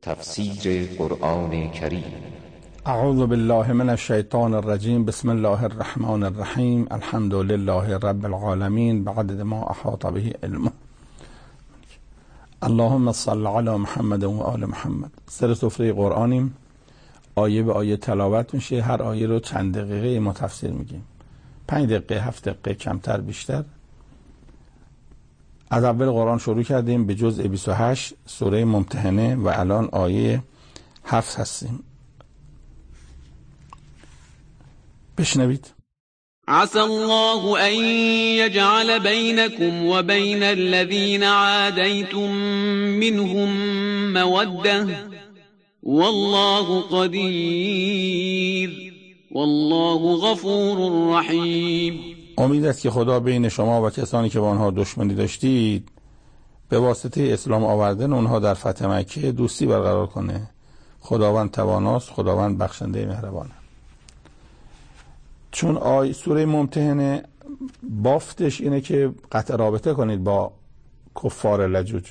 تفسیر قرآن کریم. اعوذ بالله من الشیطان الرجیم. بسم الله الرحمن الرحیم. الحمد لله رب العالمین بعدد ما احاط به علمه. اللهم صل علی محمد و آل محمد. سر سفره قرآنیم، آیه به آیه تلاوت میشه. هر آیه رو چند دقیقه ما تفسیر میگیم، 5 دقیقه 7 دقیقه، کمتر بیشتر. از اول قرآن شروع کردیم به جزء 28 سوره ممتحنه و الان آیه 7 هستیم. بشنوید. عسى الله أن يجعل بينكم وبين الذين عاديتم منهم مودة والله قدير والله غفور رحيم. امید است که خدا بین شما و کسانی که با آنها دشمنی داشتید به واسطه اسلام آوردن اونها در فتح مکه دوستی برقرار کنه. خداوند تواناست، خداوند بخشنده مهربانه. چون سوره ممتحنه بافتش اینه که قطع رابطه کنید با کفار لجوج،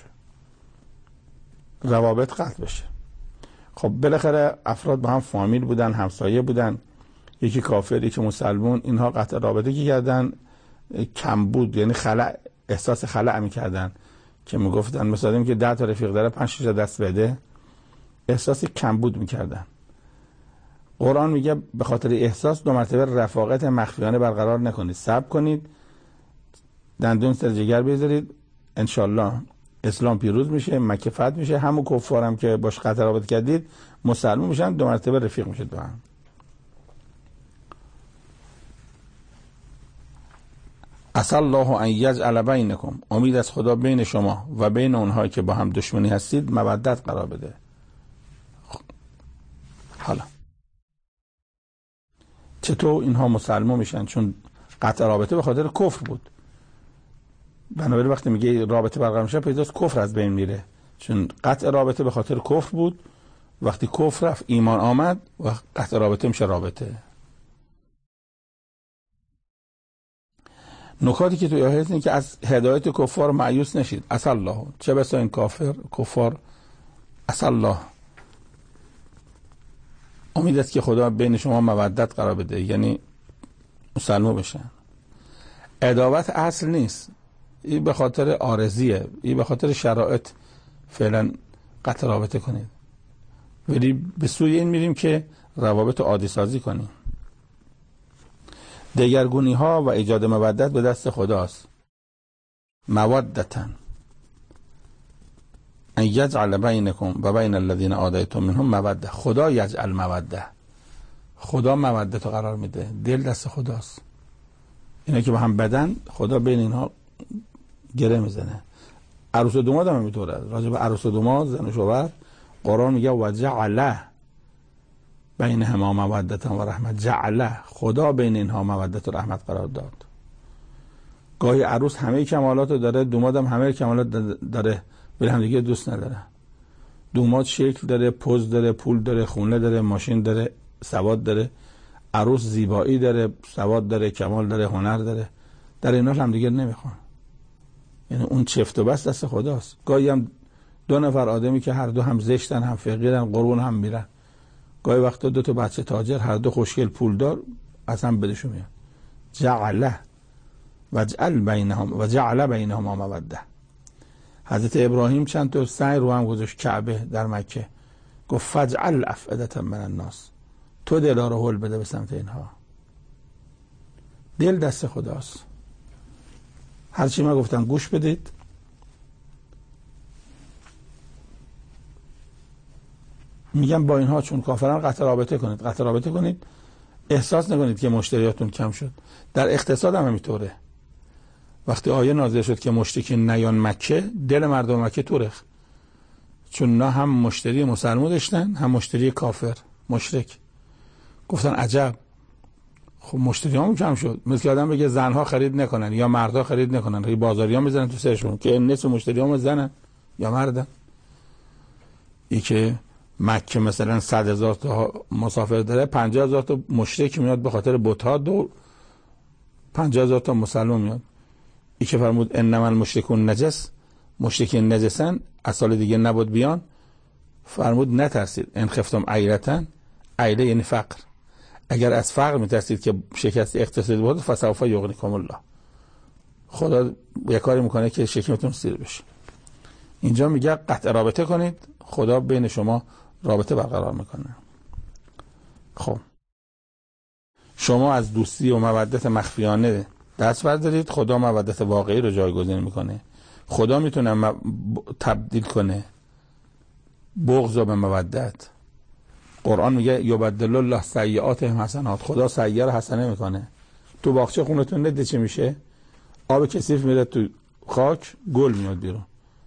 روابط قطع بشه. خب بالاخره افراد با هم فامیل بودن، همسایه بودن، یکی کافر یکی مسلمون، اینها قطع رابطه که کردن کم بود، یعنی احساس خلأ میکردن که میگفتن مثلا این که 10 تا رفیق داره 5 6 دست بده، احساس کم بود میکردن. قرآن میگه به خاطر احساس 2 مرتبه رفاقت مخفیانه برقرار نکنید، صبر کنید، دندون سر جگر بذارید، انشالله اسلام پیروز میشه، مکه فتح میشه، همون کفارم که باش قطع رابطه کردید مسلمون میشن، 2 مرتبه رفیق میشید با هم. عسى الله ان یجعل بینکم، امید از خدا بین شما و بین اونهایی که با هم دشمنی هستید مودت قرار بده. حالا چطور اینها مسلمان میشن؟ چون قطع رابطه به خاطر کفر بود، بنابراین وقتی میگه رابطه برقرار میشه پیداست کفر از بین میره. چون قطع رابطه به خاطر کفر بود، وقتی کفر رفت ایمان آمد و قطع رابطه میشه رابطه. نکاتی که توی آیه اینه که از هدایت کفار مایوس نشید. عسى الله، چه بسا این کفار عسى الله، امید است که خدا بین شما مودت قرار بده، یعنی مسلمان بشن. عداوت اصل نیست، این به خاطر عارضیه، این به خاطر شرایط فعلا قطع رابطه کنید، ولی به سوی این میریم که روابط عادی سازی کنیم. دگرگونی ها و ایجاد مودت به دست خداست. مودتن ان یجعل بینکم و بین الذین عادیتم منهم موده. خدا یجعل موده، خدا مودت رو قرار میده، دل دست خداست. اینا که با هم بدن خدا بین اینها گره میزنه. عروس و داماد هم اینطوره. راجع به عروس و داماد، زن و شوهر، قرآن میگه و جعل بینهما مودت و رحمت. جعل، خدا بین اینها مودت و رحمت قرار داد. گاهی عروس همه کمالات داره، داماد هم همه کمالات داره، ولی هم دیگه دوست نداره. داماد شکل داره، پوز داره، پول داره، خونه داره، ماشین داره، سواد داره. عروس زیبایی داره، سواد داره، کمال داره، هنر داره. در اینا هم دیگه نمیخوان. یعنی اون چفت و بست دست خداست. گاهی هم 2 نفر آدمی که هر دو هم زشتن، هم فقیرن، قربون هم میرن. گاهی وقتا 2 تا بچه تاجر، هر دو خوشگل پولدار، اصلا بدشون میاد. جعل و جعل بینهما موده. حضرت ابراهیم چند تا سنگ رو هم گذاشت کعبه در مکه، گفت فجعل افئدة من الناس، تو دلا رو هل بده به سمت اینها. دل دست خداست. هرچی من گفتم گوش بدید. میگم با اینها چون کافران قطع رابطه کنید. قطع رابطه کنید، احساس نکنید که مشتریاتون کم شد. در اقتصاد هم همینطوره. وقتی آیه نازل شد که مشرکین نیان مکه، دل مردم مکه تورخ، چون نه هم مشتری مسلمان داشتن هم مشتری کافر مشرک. گفتن عجب، خب مشتری هم کم شد. مثل آدم بگه زنها خرید نکنن یا مردها خرید نکنن، هی بازاریان میزنن تو سرشون که نصف مشتری هم زنن یا مردن. ای که مکه مثلا 100,000 تا مسافر داره، 50,000 تا مشرک میاد به خاطر بت‌ها، 50,000 تا مسلمان میاد. ای که فرمود انما المشرکون نجس، مشرکین نجسن، از سال دیگه نبود بیان. فرمود نترسید. ان خفتم عیلتن، عیله یعنی فقر، اگر از فقر میترسید که شکست اقتصادی بود فسوف یغنیکم الله، خدا یه کاری میکنه که شکمتون سیر بشه. اینجا میگه قطع رابطه کنید، خدا بین شما رابطه برقرار میکنه. خب شما از دوستی و مودت مخفیانه دست بردارید، خدا مودت واقعی رو جایگزین میکنه. خدا میتونه تبدیل کنه بغض به مودت. قرآن میگه یبدل الله سیئاتهم حسنات، خدا سیئه رو حسنه میکنه. تو باغچه خونتون ندید چه میشه؟ آب کثیف میره تو خاک، گل میاد بیرون.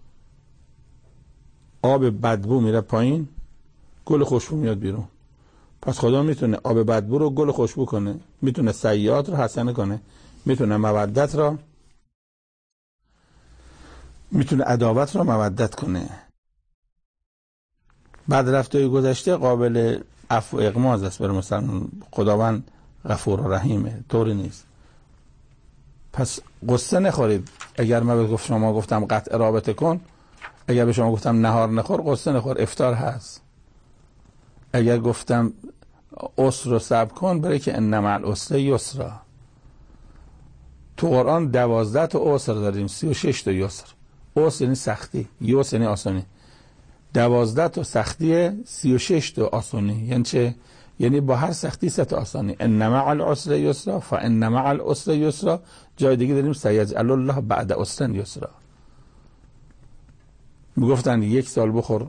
آب بدبو میره پایین، گل خوشبو میاد بیرون. پس خدا میتونه آب بدبو رو گل خوشبو کنه، میتونه سیئات رو حسنه کنه، میتونه مودت رو، میتونه عداوت رو مودت کنه. بعد رفتهای گذشته قابل عفو و اغماض است برای مسلمان. خداوند غفور و رحیمه، طوری نیست. پس قصه نخورید. اگر من به شما گفتم قطع رابطه کن، اگر به شما گفتم نهار نخور، قصه نخور، افطار هست. اگر گفتم عسر رو صبر کن، برای که ان مع العسر یسرا. تو قرآن 12 تا عسر داریم، 36 تا یسر. عسر یعنی سختی، یسر یعنی آسانی. 12 تا سختی، 36 تا آسانی. یعنی چه؟ یعنی با هر سختی 3 تا آسانی. ان مع العسر یسرا فان مع العسر یسرا. جای دیگه داریم سیجعل الله بعد عسر یسرا. میگفتن 1 سال بخور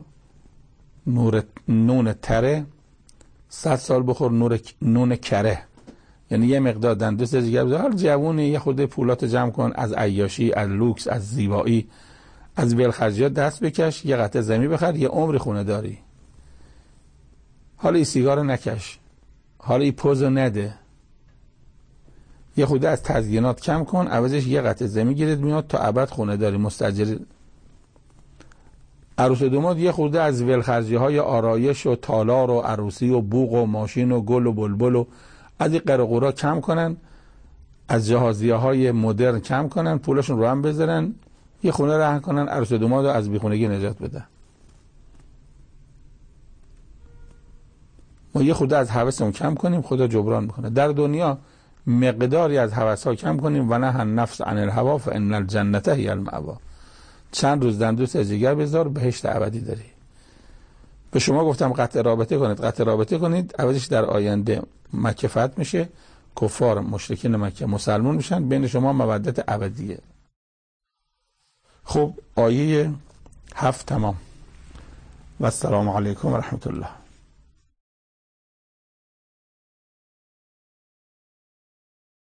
نون تره، 100 سال بخور نون کره. یعنی یه مقدار دندوس دیگه بذار، حال جوونی یه خورده پولات جمع کن، از عیاشی، از لوکس، از زیبایی، از ولخرجیات دست بکش، یه قطعه زمین بخر، یه عمر خونه داری. حالا این سیگار نکش، حالا این پوزو نده، یه خورده از تزیینات کم کن، عوضش یه قطعه زمین گیرت میاد تا ابد خونه داری، مستاجر. عروس و داماد یه خورده از ولخرجی های آرایش و تالار و عروسی و بوق و ماشین و گل و بلبل و از این قرقورا کم کنن، از جهازیه های مدرن کم کنن، پولشون رو هم بذارن، یه خونه رهن کنن، عروس و داماد رو از بیخونگی نجات بده. ما یه خورده از هوسمون کم کنیم، خدا جبران میکنه. در دنیا مقداری از هوس‌ها کم کنیم و نه النفس عن الهوا فان الجنة هی المأوا. چند روز دندوس جگر بذار، بهشت ابدی داری. به شما گفتم قطع رابطه کنید، قطع رابطه کنید، عوضش در آینده مکه فتح میشه، کفار مشرکین مکه مسلمان میشن، بین شما مودت ابدیه. خب آیه 7 تمام. و السلام علیکم و رحمت الله.